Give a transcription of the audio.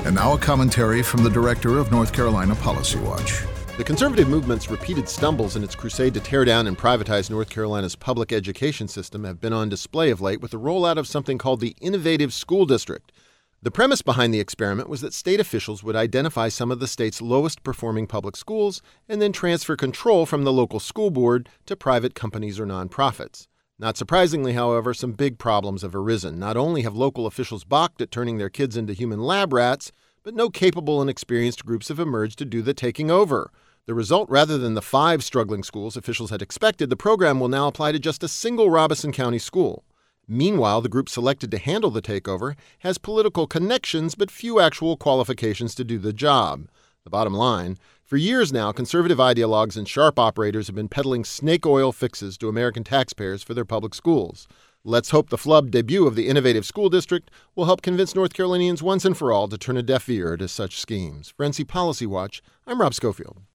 And now a commentary from the director of North Carolina Policy Watch. The conservative movement's repeated stumbles in its crusade to tear down and privatize North Carolina's public education system have been on display of late with the rollout of something called the Innovative School District. The premise behind the experiment was that state officials would identify some of the state's lowest-performing public schools and then transfer control from the local school board to private companies or nonprofits. Not surprisingly, however, some big problems have arisen. Not only have local officials balked at turning their kids into human lab rats, but no capable and experienced groups have emerged to do the taking over. The result, rather than the 5 struggling schools officials had expected, the program will now apply to just a single Robeson County school. Meanwhile, the group selected to handle the takeover has political connections but few actual qualifications to do the job. The bottom line, for years now, conservative ideologues and sharp operators have been peddling snake oil fixes to American taxpayers for their public schools. Let's hope the flub debut of the Innovative School District will help convince North Carolinians once and for all to turn a deaf ear to such schemes. For NC Policy Watch, I'm Rob Schofield.